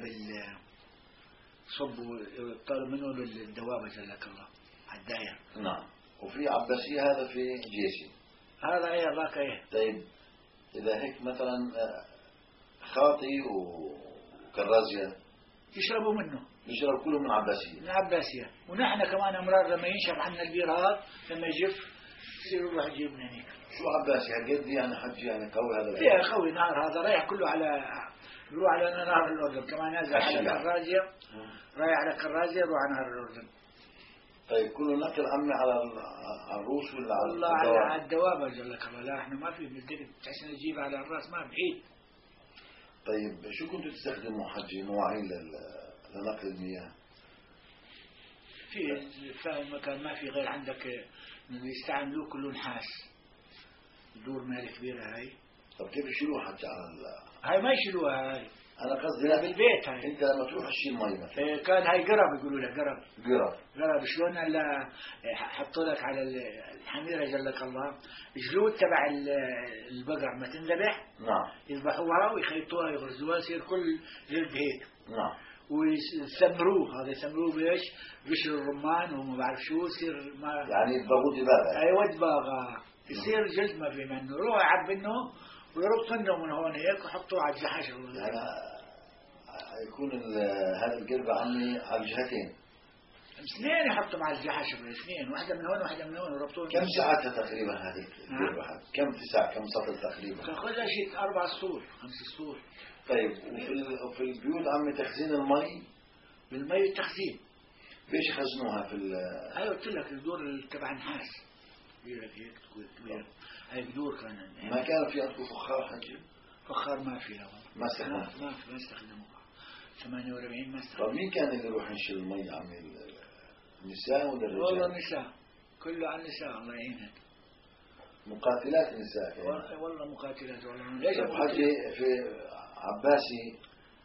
B: صبوا يطلعوا منه للدوابة جزاك الله على الداير.
A: نعم. وفي عباسية هذا في جيسي.
B: هذا ايه ذاك ايه.
A: طيب إذا هيك مثلا خاطي وكرازية
B: يشربوا منه.
A: يشرب كله من عباسية.
B: من عباسية. ونحن كمان أمرار لما ينشف عنا البير هذا لما يجف يصير يروح يجيب من هناك.
A: شو عباسية قد يعني حجي يعني قوي هذا؟
B: فيها قوي نهر هذا رايح كله على يروح على نهر الأردن كمان نازل على كرازية رايح على كرازية يروح على نهر الأردن.
A: طيب كله نقل عمي على الروس ولا على
B: والله على الدوابة جلك الله. لا احنا ما في بدك تحسن نجيب على الراس ما بعيد.
A: طيب شو كنتوا تستخدموا حجي مواعين لنقل المياه؟
B: في المكان ما في غير عندك يستعملوه كله نحاس. الدور مال كبيرة هاي.
A: طب كيف يشيلوها حتى على
B: هاي ما يشيلوها هاي.
A: أنا قصدي لا
B: بالبيت هاي.
A: أنت لما تروح تشيل مي مثلا.
B: كان هاي قرب يقولوا له قرب.
A: قرب
B: شلون هلا حطوا لك على الحميرة جلك الله جلود تبع البقر ما تنذبح.
A: نعم.
B: يذبحوها ويخيطوها يغرزوها يصير كل جلد هيك.
A: نعم.
B: ويسمروه هذا يسمروه بإيش؟ قشر الرمان وما بعرف شو يصير ما
A: يعني يدبغوا دباغة.
B: أيوة دباغة يصير جلد ما في منه. روح عب منه ويربط منه من هون هيك وحطوه على الجحش.
A: يعني يكون هذا القلب عمي على الجهتين.
B: اثنين يحطوا مع الجحش اثنين واحدة من هون واحدة من هون وربطوه.
A: كم ساعتها تقريبا هذه القلبة؟ كم ساعة كم سطر تقريبا؟
B: تاخذها شيء 4 سطور 5 سطور.
A: طيب وفي البيوت عمي تخزين المي؟
B: بالمي التخزين.
A: ليش يخزنوها في
B: هاي قلت لك الدور تبع نحاس كبيرة هيك كبيرة. هاي بدور كان
A: ما كان في عندكم فخار حجي؟
B: فخار ما في لا
A: ما استخدموه.
B: ما استخدموه 48 ما استخدموه.
A: طب مين كان اللي يروح ينشر المي عمي؟ النساء ولا الرجال؟
B: والله النساء كله على النساء الله يعينها.
A: مقاتلات النساء
B: كمان. والله مقاتلات والله. ليش
A: حجي في عباسي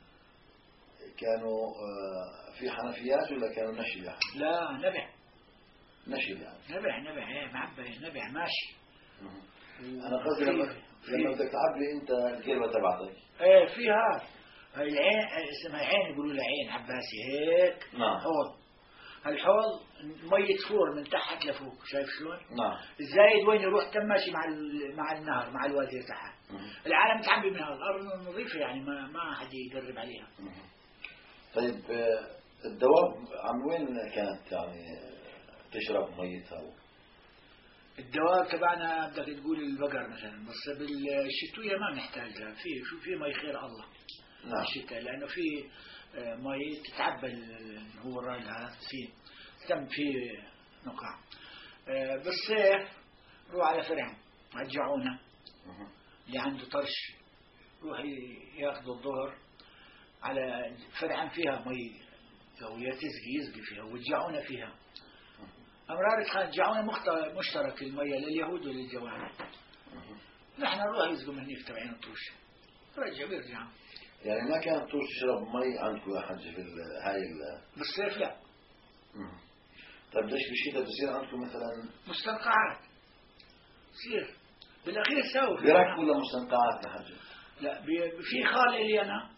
A: كانوا في حنفيات ولا كانوا نشل يعني؟
B: لا نبع.
A: نشل يعني.
B: نبع ايه معبى نبع ماشي.
A: أنا قصدي لما بدك تعبي أنت القلبة تبعتك.
B: ايه فيها هاي العين اسمها عين يقولوا لها عين عباسي هيك.
A: نعم.
B: حوض. الحوض مية فور من تحت لفوق شايف شلون؟
A: نعم.
B: الزايد وين يروح تم ماشي مع النهر مع الوادي تحت. العالم تعبي منها الأرض نظيفة يعني ما حد يقرب عليها.
A: طيب الدواب عن وين كانت يعني تشرب ميتها؟
B: الدواب تبعنا بدك تقول البقر مثلا بس بالشتوية ما بنحتاجها في مي خير الله. الشتاء، لأنه في مي تتعبى الهورة لها في تم في نقع. بالصيف روح على فرعون على الجعونة اللي عنده طرش، روح ياخذ الظهر على فرعون فيها مي قوية يسقي فيها، والجعونة فيها. أمرار كانت جعونة مشترك المية لليهود وللجوانب. نحن نروح يسقوا من هنيك تبعين الطوش رجع بيرجع.
A: يعني ما كانت طوش تشرب مي عندكم يا حج في هاي
B: بالصيف لا.
A: طيب ليش بالشتاء بصير عندكم مثلا
B: مستنقعات؟ بصير بالأخير سووا
A: برك ولا مستنقعات يا حج؟
B: لا في خال إلي أنا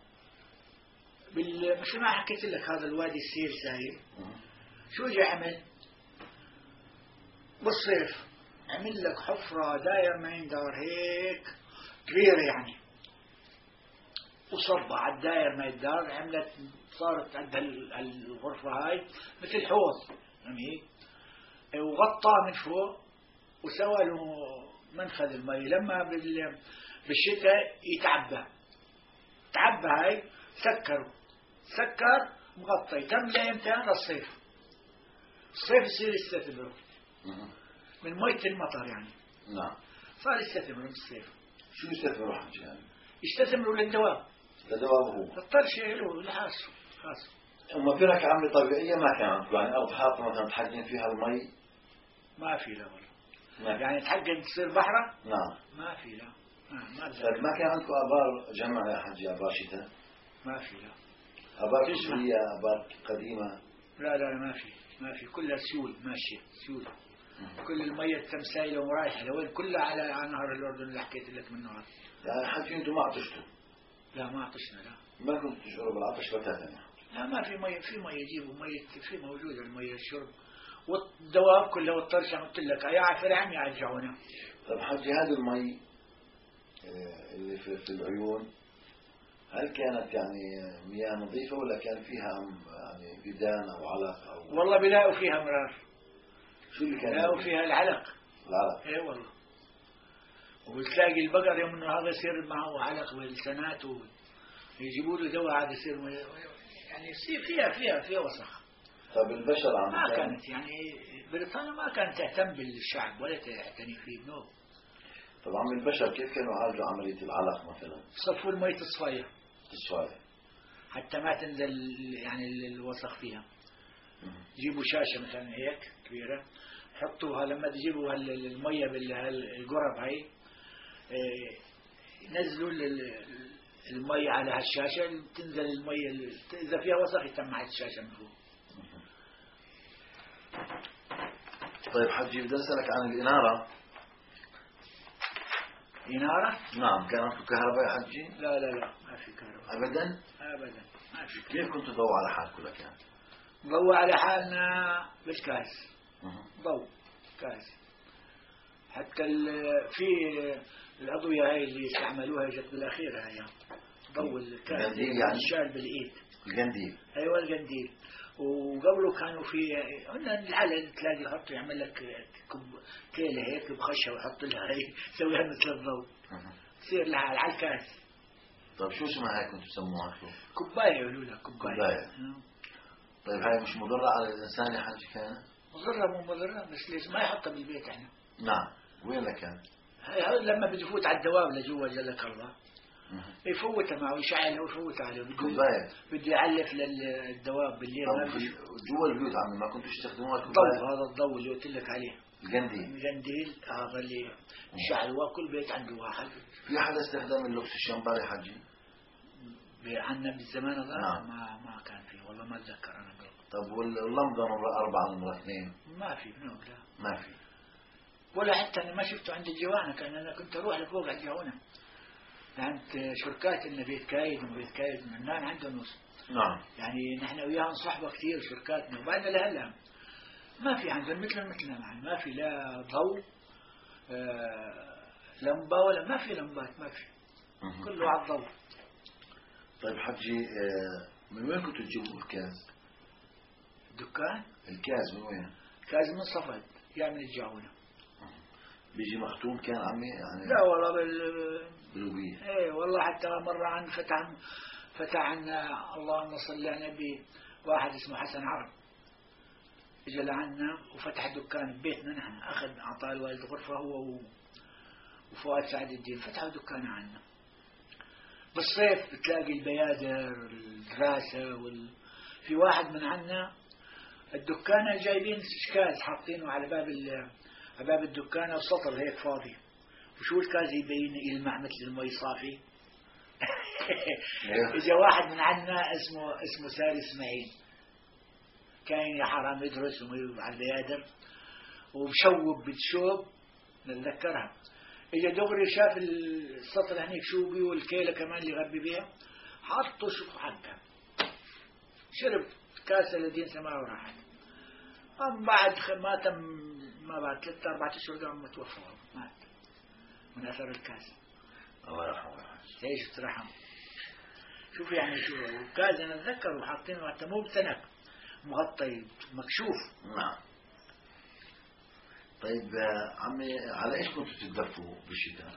B: مثل ما حكيت لك هذا الوادي السير سايل. شو جا عمل بالصيف؟ عمل لك حفرة داير ما دار هيك كبيرة يعني، وصبها على الداير ما يدار، عملت صارت عند الغرفة هاي مثل حوض يعني، وغطى من فوق وسوى له منفذ المي. لما بالشتاء تعبى هاي سكر مغطي تم لإمتى؟ للصيف. الصيف يصير يستثمروا من مية المطر يعني.
A: نعم.
B: صار يستثمروا بالصيف.
A: شو يستثمروا حج يعني؟
B: يستثمروا للدواب.
A: للدواب هو.
B: الطرش له لحاسه خاص.
A: أما في لك عملة طبيعية ما كان عندكم يعني أرض حاطة مثلا تحجن فيها المي؟
B: ما في لا والله. يعني تحجن تصير بحرة؟
A: نعم.
B: ما في لا.
A: ما كان عندكم آبار جمع يا حج آبار شتاء؟
B: ما في لا.
A: آبار كشرية آبار قديمة؟
B: لا ما في كلها سيول ماشية سيول. كل المية تم سايلة ورايحة لوين؟ كلها على نهر الأردن اللي حكيت لك منه.
A: يعني حج أنتم ما عطشتوا؟
B: لا ما عطشنا لا.
A: ما كنتوا تشعروا بالعطش بتاتا؟
B: لا ما في مية، في مية يجيبوا مية، في موجودة المية الشرب والدواب كلها والطرش قلت لك يا فرعون يا الجعونة.
A: طب حجي هذه المي اللي في العيون هل كانت يعني مياه نظيفة ولا كان فيها يعني بدان أو علق أو؟
B: والله بلاقوا فيها مرار.
A: شو اللي كان؟
B: بلاقوا فيها العلق. ايه والله. وتلاقي البقر يوم انه هذا يصير معه علق بالسنات ويجيبوا له دواء عاد يصير يعني يصير فيها وسخ.
A: طب البشر
B: ما كانت يعني بريطانيا ما كانت تهتم بالشعب ولا تعتني فيه بنوب.
A: طبعا البشر كيف كانوا يعالجوا عملية العلق مثلا؟
B: صفوا المي تصفايا حتى ما تنزل يعني الوسخ فيها. جيبوا شاشة مثلا هيك كبيرة حطوها، لما تجيبوا المية بالقرب هاي نزلوا المية على هالشاشة تنزل المية إذا فيها وسخ يتم على الشاشة من فوق.
A: طيب حجي بدي أسألك عن الإنارة.
B: إنارة؟
A: نعم. كان عندكم كهرباء يا حجي؟
B: لا ما في كهرباء
A: أبدا
B: ما في.
A: كيف كنتوا تضووا على حالكم لكان؟
B: ضوء على حالنا بالكاس. ضوء كاس. حتى في الأضوية هاي اللي استعملوها جت بالأخير هاي ضوء الكاس
A: يعني
B: الشال بالإيد.
A: القنديل.
B: أيوة القنديل. وقبله كانوا في قلنا العلل تلاقي يحط يعمل لك كيلة هيك بخشة ويحط لها هي يسويها مثل الضوء تصير لها على الكاس.
A: طيب شو اسمها هاي كنتوا تسموها شو؟
B: كوباية يقولوا لها كوباية.
A: طيب هاي مش مضرة على الإنسان يا حاج كان؟
B: مضرة مو مضرة بس ليش ما يحطها بالبيت احنا.
A: نعم. وين لكان؟
B: لما بده يفوت على الدوام لجوا جلك الله يفوتها معه يشعلها ويفوت عليه. بده يعلف للدواب بالليل.
A: جوا البيوت عمي ما كنتوا تستخدموها
B: الضوء؟ هذا الضوء اللي قلت لك عليه
A: القنديل
B: هذا اللي شعلوه كل بيت عنده واحد.
A: في حدا استخدم اللوكس الشمبار يا حجي؟
B: عنا بالزمان هذا؟
A: نعم.
B: ما كان فيه والله ما اتذكر انا.
A: طب واللمضة نمرة 4 نمرة 2؟
B: ما في لا
A: ما في
B: ولا حتى انا ما شفته عند الجوانة. كان انا كنت اروح لفوق على الجوانة عند شركات إن بيت كايد وبيت كايد منان عندهم وصل.
A: نعم.
B: يعني نحن وياهم صحبة كثير شركاتنا وبعدنا لهلا ما في عندهم مثلنا معنا. ما في لا ضوء لمبة ولا ما في لمبات ما في. كله على الضوء.
A: طيب حجي من وين كنتوا تجيبوا الكاز؟
B: الدكان؟
A: الكاز من وين؟
B: الكاز من صفد يا من الجعونة.
A: بيجي مختوم كان عمي يعني؟
B: لا والله
A: بالوبية.
B: ايه والله حتى مرة عن فتح عنا اللهم صل على النبي واحد اسمه حسن عرب، اجى لعنا وفتح دكان ببيتنا نحن، اخذ اعطاه الوالد غرفة هو وفؤاد سعد الدين، فتحوا دكان عنا. بالصيف بتلاقي البيادر الدراسة في واحد من عنا الدكانة جايبين كاز حاطينه على باب الدكانة وسطر هيك فاضي، وشو الكاز يبين يلمع مثل المي صافي. اجا واحد من عنا اسمه ساري اسماعيل، كان يا حرام يدرس على البيادر ومشوب بالشوب نتذكرها. اجا دغري شاف السطر هنيك شو بيه والكيلة كمان اللي يغبي بيها، حطه شو حقها، شرب كاسة لدين سماء وراحت. ما بعد 3-4 أشهر قام متوفى، مات من أثر الكاس.
A: الله يرحمه.
B: تعيش ترحم. شوف يعني شو الكاس، أنا أتذكر وحاطينه حتى مو بتنك، مغطي مكشوف.
A: نعم. طيب عمي، على ايش كنتوا تتدفوا بالشتاء؟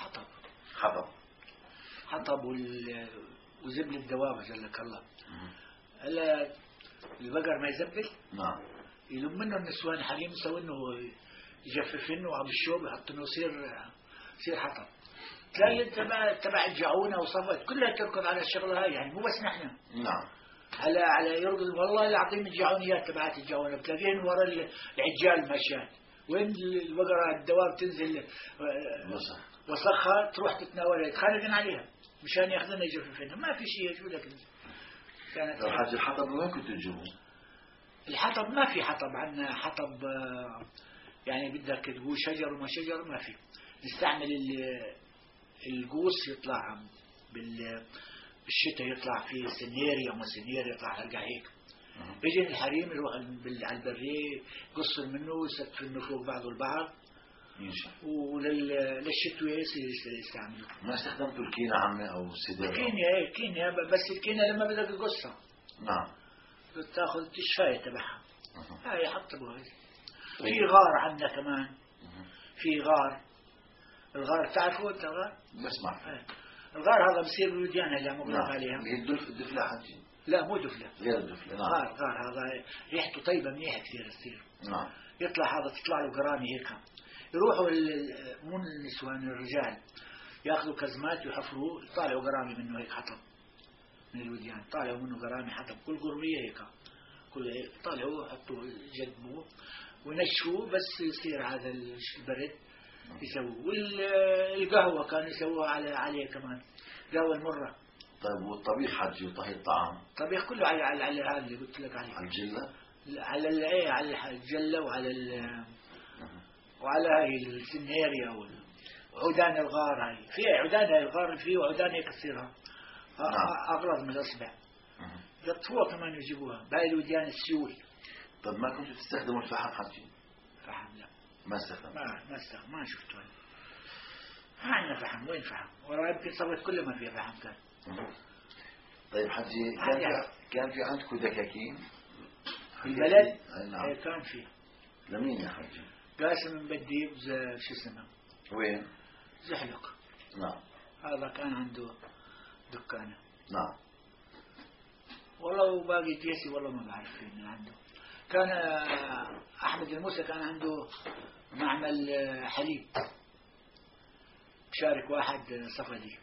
B: حطب وزبل الدوابة جلك الله. هلا البقر ما يزبل،
A: نعم،
B: يلم منه النسوان حريم، يسوي انه يجففنه وعم الشوب يحط انه يصير حطب. تلاقي تبع الجعونة وصفت كلها تركض على الشغلة هاي، يعني مو بس نحن.
A: نعم.
B: على يركض والله العظيم. الجعونيات تبعت الجعونة بتلاقيهن ورا العجال ماشيات، وين البقرة الدواب تنزل وسخها تروح تتناولها، يتخانقن عليها مشان ياخذنها يجففنها، ما في شيء. شو لك كانت
A: حاجة الحطب وين كنتوا تجيبوه؟
B: الحطب ما في حطب عندنا، حطب يعني بدك تقول شجر وما شجر ما في. نستعمل القوس يطلع بالشتاء، يطلع فيه سنيري أو سنير يطلع حلقة هيك. يجي الحريم يروح على البرية يقصر منه ويسقف فوق بعضه البعض، وللشتوية يستعملوا.
A: ما استخدمتوا الكينة عمي أو السدر؟
B: كينيا بس الكينيا لما بدك تقصها
A: نعم
B: تاخذ التشفاية تبعها، هاي حطبوا هاي. في غار عندنا كمان، في غار. الغار تعرفوا انت الغار؟
A: بسمع.
B: الغار هذا بصير بالوديان اللي عم اقول لك عليها.
A: الدفلة حجي؟
B: لا مو دفلة،
A: غير الدفلة. نعم.
B: غار هذا ريحته طيبة منيحة كثير تصير.
A: نعم.
B: يطلع هذا تطلع له قرامي هيك، يروحوا مو النسوان الرجال ياخذوا كزمات ويحفروه، يطلعوا قرامي منه هيك حطب من الوديان، طالعوا منه قرامي حطب كل قرمية هيك، كل طالعوا حطوا جذبوه ونشفوه بس يصير هذا البرد يسووه. والقهوة كانوا يسووها عليه كمان، قهوة المرة.
A: طيب والطبيخ حجي وطهي الطعام؟
B: الطبيخ كله على هذا اللي قلت لك عليه،
A: على الجلة؟
B: على الجلة وعلى هاي السنيريا وعودان الغار. هاي في عودان الغار، فيه عودان هيك تصيرها أغلظ من الأصبع، يطفوها كمان يجيبوها باقي الوديان السيول.
A: طب ما كنتوا تستخدموا الفحم حجي؟
B: فحم لا
A: ما استخدم.
B: ما شفته أنا. ما عندنا فحم، وين فحم؟ والله يمكن صبت كل ما فيها فحم كان.
A: طيب حجي، كان في عندكم دكاكين
B: بالبلد؟
A: نعم.
B: كان فيه.
A: لمين يا حجي؟
B: قاسم من بديب شو اسمه؟
A: وين؟
B: زحلق.
A: نعم.
B: هذا كان عنده دكانه.
A: نعم.
B: والله وباقي جيسي والله ما بعرف فين عنده. كان أحمد الموسى كان عنده معمل حليب، شارك واحد صفدي.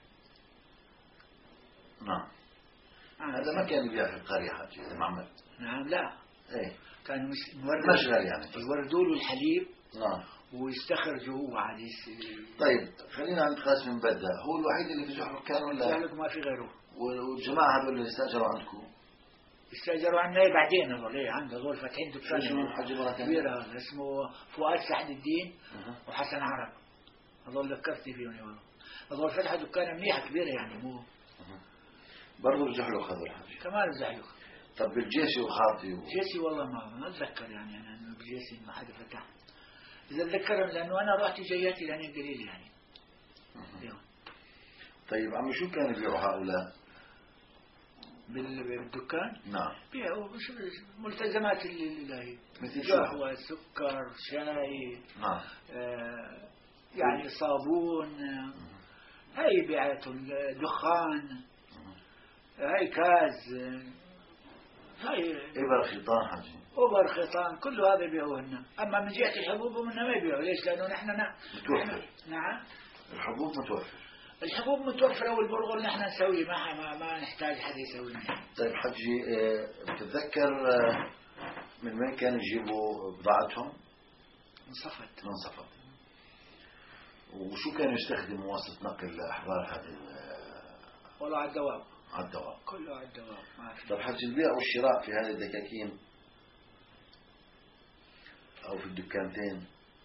A: نعم. هذا ما كان يبيع في القرية حجي المعمل؟
B: نعم لا.
A: ايه
B: كان
A: مشغل يعني
B: يوردوا له الحليب.
A: نعم.
B: ويستخرجوا هو عاد.
A: طيب خلينا عند قاسم من بدأ، هو الوحيد اللي في زحلق كان ولا؟
B: زحلق ما في غيره.
A: والجماعة هذول اللي استأجروا عندكم؟
B: استأجروا عنا بعدين هذول، عنده هذول فاتحين دكان كبير هذا اسمه فؤاد سعد الدين وحسن عرب، هذول ذكرتني فيهم والله. هذول فتحوا دكان منيحة كبيرة يعني، مو
A: برضو الزحلق هذول حجي؟
B: كمان الزحلق.
A: طب بالجيسي وخاطي
B: جيسي والله ما اتذكر يعني انا انه بالجيسي ما حدا فتح، اذا اتذكرهم لانه انا رحت جياتي يعني قليل يعني.
A: طيب عمي، شو كانوا يبيعوا هؤلاء
B: بالدكان؟
A: نعم.
B: بيعوا ملتزمات اللي
A: مثل
B: قهوة، سكر، شاي.
A: نعم.
B: يعني صابون، هاي بيعتهم دخان، هاي كاز، هاي
A: إبر خيطان حجي.
B: أوبر خيطان، كل هذا يبيعوهن. أما من جهة الحبوب ومنها ما يبيعوا. ليش؟ لأنه نحن
A: متوفر.
B: نعم
A: الحبوب متوفر.
B: الحبوب متوفرة والبرغل نحن نسويه، ما نحتاج حد يسوي لنا.
A: طيب حجي، بتتذكر من وين كانوا يجيبوا بضاعتهم؟
B: من صفد.
A: من صفد. وشو كانوا يستخدموا واسطة نقل لإحضار هذه؟
B: والله على الدواب.
A: على الدواب.
B: كله على الدواب. ما في.
A: طيب حجي، البيع والشراء في هذه الدكاكين أو في الدكانتين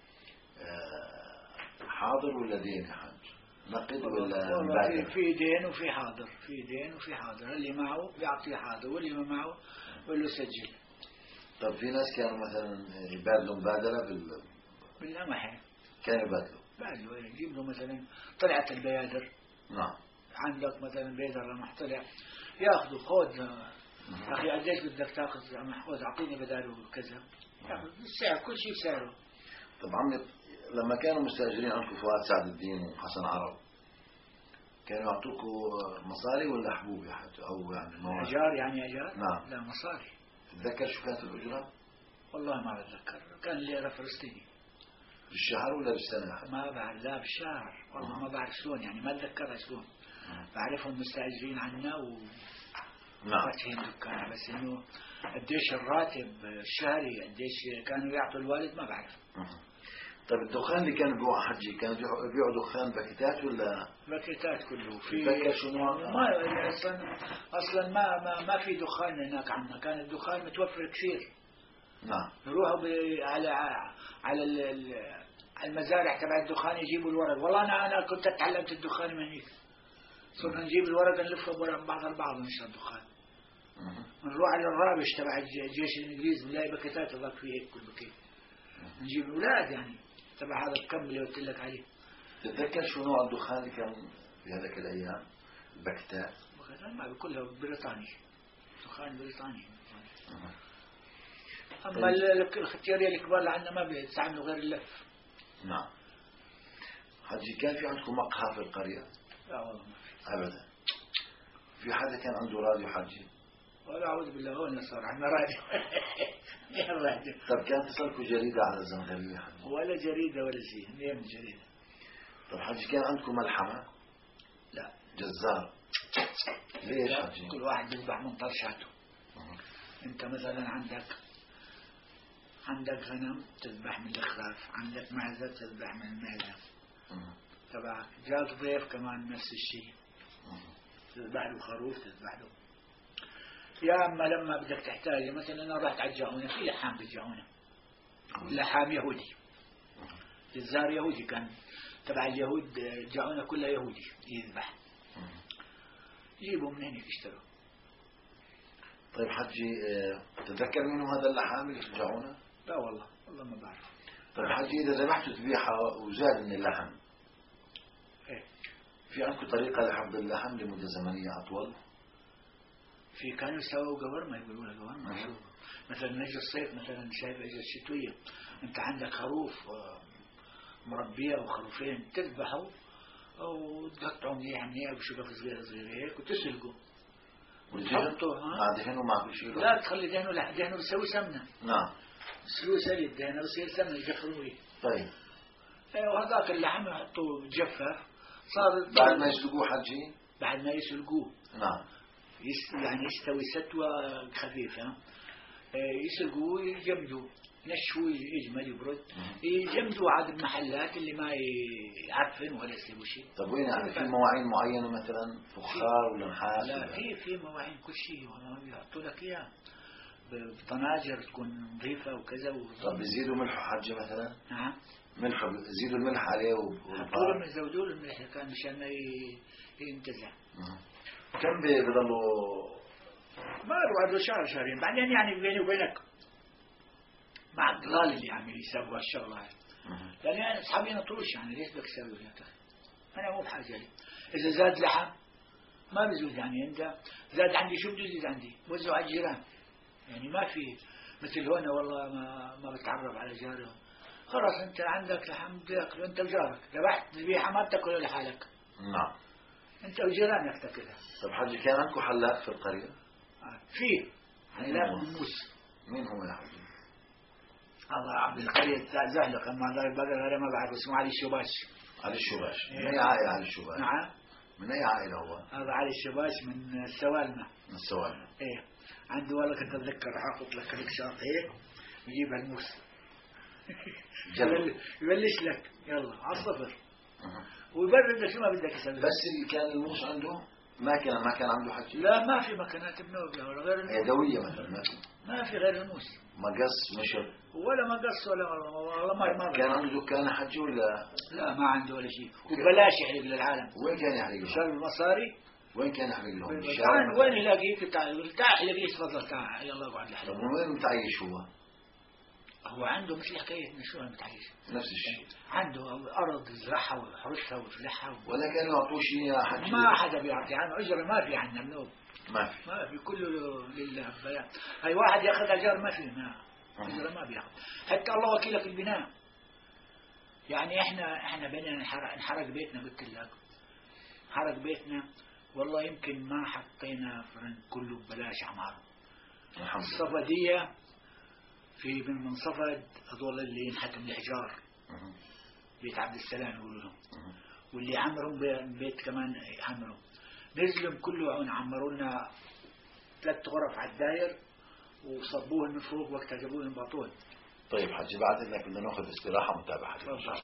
A: حاضر ولا دين يا حاج؟ نقد ولا مبادرة؟
B: في دين وفي حاضر، في دين وفي حاضر. اللي معه بيعطيه حاضر، واللي ما معه بقول له سجل.
A: طب في ناس كانوا مثلا يبادلوا مبادرة
B: باللمحة.
A: كانوا يبادلوا
B: يجيب له مثلا طلعت البيادر.
A: نعم.
B: عندك مثلا بيدر لما طلع ياخذوا خذ أخي قديش بدك تاخذ؟ خذ أعطيني بداله كذا، ياخذ السعر، كل شيء بسعره.
A: طبعا لما كانوا مستأجرين عندكم فؤاد سعد الدين وحسن عرب، كانوا يعطوكوا مصاري ولا حبوب يا حاج أو يعني مواد؟
B: أجار يعني أجار؟
A: نعم.
B: لا مصاري.
A: تتذكر شو كانت الأجرة؟
B: والله ما بتذكر، كان ليرة فلسطيني.
A: بالشهر ولا بالسنة؟
B: ما بعرف، لا بالشهر والله. ما بعرف شلون يعني، ما أتذكرها شلون. بعرفهم مستأجرين عنا وفاتحين دكان، بس إنه قديش الراتب الشهري قديش كانوا يعطوا الوالد ما بعرف.
A: طيب الدخان اللي كانوا بيبيعوا حجي، كانوا بيبيعوا دخان باكيتات ولا؟
B: باكيتات كله. في
A: ما
B: اصلا ما في دخان هناك عندنا، كان الدخان متوفر كثير.
A: نعم.
B: يروحوا على المزارع تبع الدخان يجيبوا الورق. والله انا كنت اتعلمت الدخان من هيك. صرنا نجيب الورق نلفه بعض البعض ونشرب دخان. نروح على الرابش تبع الجيش الانجليزي نلاقي باكيتات الله في هيك كل باكيت. نجيب الاولاد يعني تبع هذا الكم اللي قلت لك عليه.
A: تتذكر شو نوع الدخان اللي كان في هذاك الايام؟ الباكيتات.
B: ما كلها بريطاني، دخان بريطاني. اما الختياريه الكبار اللي عندنا ما بيستعملوا غير اللف.
A: نعم. حجي، كان في عندكم مقهى في القرية؟
B: لا والله ما في
A: ابدا. في حدا كان عنده راديو حجي؟
B: ولا أعوذ بالله، هون صار عندنا راديو. يا راديو.
A: طب كان تصلكوا جريدة على الزنغلية حجي؟
B: ولا جريدة ولا شيء، منين جريدة؟
A: طب حجي، كان عندكم ملحمة؟
B: لا.
A: جزار؟ ليش حجي؟
B: كل واحد يذبح من طرشاته. انت مثلا عندك غنم تذبح من الخراف، عندك معزة تذبح من المعزة تبعك، جاك ضيف كمان نفس الشيء تذبح له خروف، تذبح له. يا أما لما بدك تحتاج مثلا أنا رحت على الجعونة، في لحام بالجعونة، لحام يهودي، جزار يهودي كان تبع اليهود، الجعونة كلها يهودي يذبح، يجيبوا من هنا يشتروا.
A: طيب حجي، تتذكر منه هذا اللحام اللي في الجعونة؟
B: لا والله ما بعرف.
A: طيب حجي، إذا ذبحتوا ذبيحة وزاد من اللحم،
B: إيه؟
A: في عندكم طريقة لحفظ اللحم لمدة زمنية أطول؟
B: في كانوا يسووا قورمة، يقولوا لها قورمة. شو مثلا نجي الصيف، مثلا شايف اجى الشتوية، انت عندك خروف مربية وخروفين تذبحوا وتقطعوا مليح بشقف صغيرة هيك وتسلقوا وتحطوا.
A: دهنوا مع كل شيء؟
B: لا تخلي دهنوا، لا دهنوا بيسوي سمنة.
A: نعم.
B: بيسوي سليد، دهنوا بصير سمنة يجفروه.
A: طيب.
B: وهذاك اللحم يحطوه جفاف صار
A: بعد ما يسلقوه حجي؟
B: بعد ما يسلقوه.
A: نعم.
B: يعني يستوي ستوى خفيفة، يسلقوه يجمدوا، نشوه يجمد يبرد، يجمدوا عاد المحلات اللي ما يعفن ولا يسوي شيء.
A: طب وين يعني في مواعين معينة مثلا فخار ولا نحاس؟
B: لا، في مواعين كل شيء يحطوا لك اياه بطناجر تكون نظيفة وكذا.
A: طب بيزيدوا ملح حجة مثلا؟
B: نعم.
A: ملح يزيدوا الملح عليه
B: والبار يزودوا له الملح كان مشان ما ينتزع.
A: كم بيضلوا؟
B: ما له شهر شهرين بعدين، يعني بيني وبينك مع الضلال اللي عم يسووا هالشغله هاي، لان يعني اصحابي ينطروش، يعني ليش بدك تسوي يا اخي؟ انا مو بحاجه لي. اذا زاد لحم ما بزود، يعني انت زاد عندي شو بده يزيد عندي؟ بوزعه على الجيران، يعني ما في مثل هون والله ما بتعرف على جاره خلاص أنت عندك لحم تاكل أنت وجارك، ذبحت ذبيحة ما بتاكلها لحالك،
A: نعم.
B: أنت وجيرانك تاكلها.
A: طب حجي كان عندكم حلاق في القرية؟
B: في حلاق موس.
A: مين هو يا حجي؟
B: الله عبد القرية زهلق، أما هذا البقر هذا ما بعرف اسمه علي الشباش.
A: علي الشباش. من أي عائلة علي الشباش؟
B: نعم.
A: من أي عائلة هو؟
B: هذا علي الشباش من السوالمة.
A: من السوالمة.
B: إيه عنده والله كنت أتذكر حاطط لك ركشاط هيك يجيب الموس يبلش لك يلا على الصفر ويبرد شو ما بدك يسوي.
A: بس اللي كان الموس عنده ما كان عنده حجي؟
B: لا ما في مكانات بنوبة ولا غير الموس.
A: يدوية مثلا
B: ما في غير الموس.
A: مقص مشط
B: ولا مقص ولا والله ما
A: كان عنده دكان حجي ولا؟
B: لا ما عنده ولا شيء وبلاش يحرق للعالم.
A: وين كان يحرق لهم؟
B: شال المصاري.
A: وين كان يحرق لهم؟
B: بالشارع. وين يلاقيك تعال يلاقيك تفضل تعال يلا اقعد لحالك.
A: طب وين متعيش هو؟
B: هو عنده مثل حكايتنا شو متعيش.
A: نفس الشيء.
B: عنده أرض يزرعها ويحرسها ويفلحها
A: ولا كانوا يعطوه شيء يا حجي؟
B: ما حدا بيعطي عنه أجرة. ما في عندنا منوب.
A: ما في
B: كله لله. هاي واحد ياخذ أجار ما في. ما أجرة ما بياخذ. حتى الله وكيلك في البناء. يعني احنا بينا انحرق بيتنا. قلت لك حرق بيتنا والله يمكن ما حطينا فرن كله ببلاش عماره. الصفدية في من صفد هذول اللي ينحتم الحجار بيت عبد السلام يقولوا لهم، واللي عمرهم بيت كمان عمرهم نزلهم كله عمروا لنا 3 غرف على الداير وصبوه من فوق وقت جابوه من بطول.
A: طيب حجي بعد إذنك بدنا ناخذ استراحة متابعة.